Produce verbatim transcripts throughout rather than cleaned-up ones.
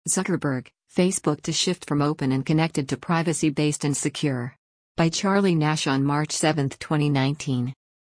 Zuckerberg, Facebook to shift from open and connected to privacy-based and secure. By Charlie Nash on March seventh, twenty nineteen.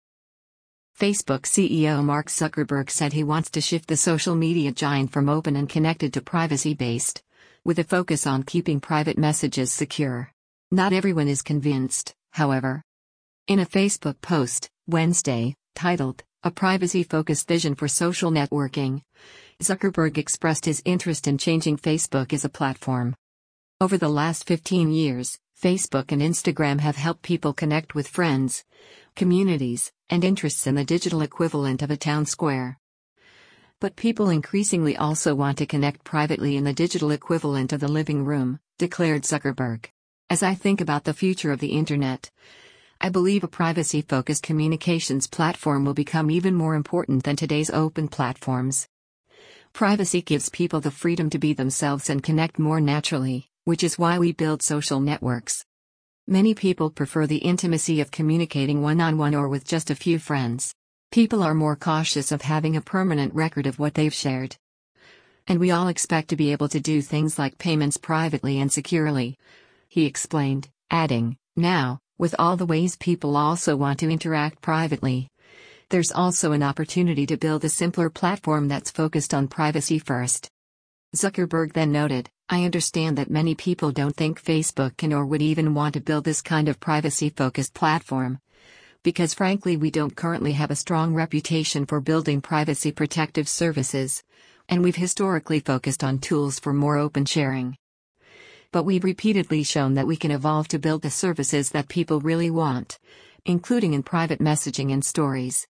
Facebook C E O Mark Zuckerberg said he wants to shift the social media giant from open and connected to privacy-based, with a focus on keeping private messages secure. Not everyone is convinced, however. In a Facebook post, Wednesday, titled, "A Privacy-Focused Vision for Social Networking," Zuckerberg expressed his interest in changing Facebook as a platform. Over the last fifteen years, Facebook and Instagram have helped people connect with friends, communities, and interests in the digital equivalent of a town square. But people increasingly also want to connect privately in the digital equivalent of the living room, declared Zuckerberg. As I think about the future of the Internet, I believe a privacy-focused communications platform will become even more important than today's open platforms. Privacy gives people the freedom to be themselves and connect more naturally, which is why we build social networks. Many people prefer the intimacy of communicating one-on-one or with just a few friends. People are more cautious of having a permanent record of what they've shared. And we all expect to be able to do things like payments privately and securely, he explained, adding, "Now, with all the ways people also want to interact privately, there's also an opportunity to build a simpler platform that's focused on privacy first." Zuckerberg then noted, "I understand that many people don't think Facebook can or would even want to build this kind of privacy-focused platform, because frankly we don't currently have a strong reputation for building privacy-protective services, and we've historically focused on tools for more open sharing. But we've repeatedly shown that we can evolve to build the services that people really want, including in private messaging and stories.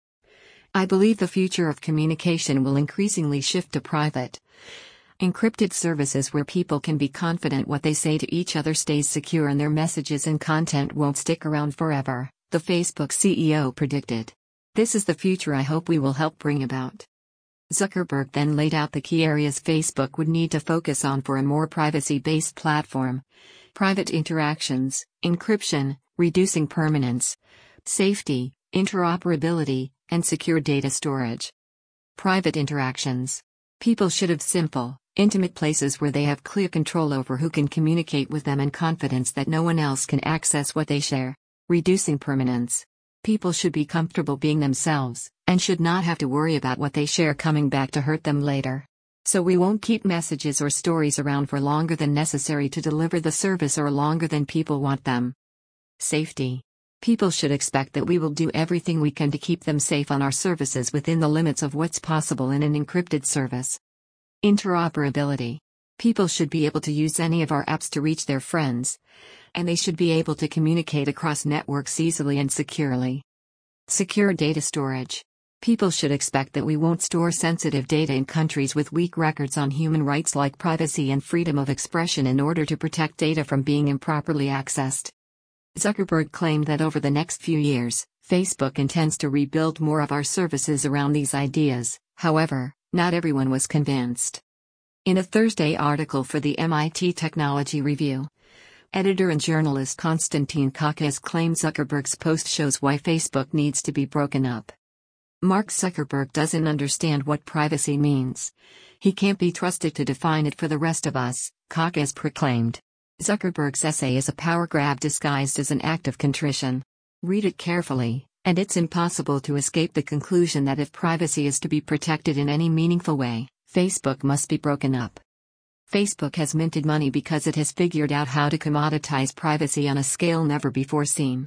I believe the future of communication will increasingly shift to private, encrypted services where people can be confident what they say to each other stays secure and their messages and content won't stick around forever," the Facebook C E O predicted. "This is the future I hope we will help bring about." Zuckerberg then laid out the key areas Facebook would need to focus on for a more privacy-based platform: private interactions, encryption, reducing permanence, safety, interoperability, and secure data storage. Private interactions. People should have simple, intimate places where they have clear control over who can communicate with them and confidence that no one else can access what they share. Reducing permanence. People should be comfortable being themselves, and should not have to worry about what they share coming back to hurt them later. So we won't keep messages or stories around for longer than necessary to deliver the service or longer than people want them. Safety. People should expect that we will do everything we can to keep them safe on our services within the limits of what's possible in an encrypted service. Interoperability. People should be able to use any of our apps to reach their friends, and they should be able to communicate across networks easily and securely. Secure data storage. People should expect that we won't store sensitive data in countries with weak records on human rights like privacy and freedom of expression in order to protect data from being improperly accessed. Zuckerberg claimed that over the next few years, Facebook intends to rebuild more of our services around these ideas. However, not everyone was convinced. In a Thursday article for the M I T Technology Review, editor and journalist Konstantin Kakes claimed Zuckerberg's post shows why Facebook needs to be broken up. Mark Zuckerberg doesn't understand what privacy means. He can't be trusted to define it for the rest of us, Kakes proclaimed. Zuckerberg's essay is a power grab disguised as an act of contrition. Read it carefully, and it's impossible to escape the conclusion that if privacy is to be protected in any meaningful way, Facebook must be broken up. Facebook has minted money because it has figured out how to commoditize privacy on a scale never before seen.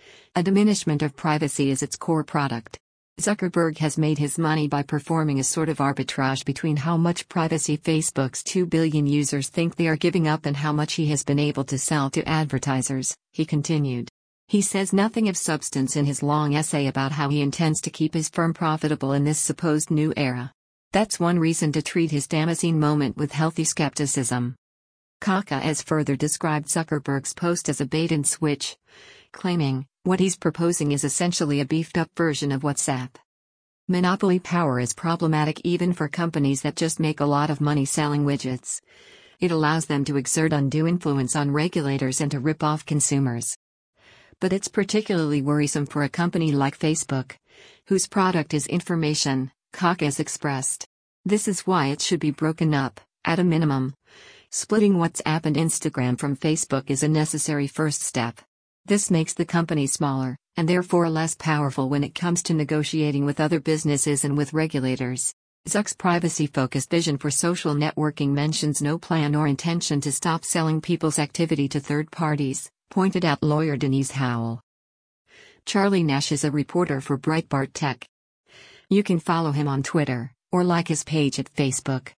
A diminishment of privacy is its core product. Zuckerberg has made his money by performing a sort of arbitrage between how much privacy Facebook's two billion users think they are giving up and how much he has been able to sell to advertisers, he continued. He says nothing of substance in his long essay about how he intends to keep his firm profitable in this supposed new era. That's one reason to treat his Damascene moment with healthy skepticism. Kakes has further described Zuckerberg's post as a bait and switch, claiming, what he's proposing is essentially a beefed-up version of WhatsApp. Monopoly power is problematic even for companies that just make a lot of money selling widgets. It allows them to exert undue influence on regulators and to rip off consumers. But it's particularly worrisome for a company like Facebook, whose product is information, Kakes expressed. This is why it should be broken up, At a minimum, splitting WhatsApp and Instagram from Facebook is a necessary first step. This makes the company smaller, and therefore less powerful when it comes to negotiating with other businesses and with regulators. Zuck's privacy-focused vision for social networking mentions no plan or intention to stop selling people's activity to third parties, pointed out lawyer Denise Howell. Charlie Nash is a reporter for Breitbart Tech. You can follow him on Twitter, or like his page at Facebook.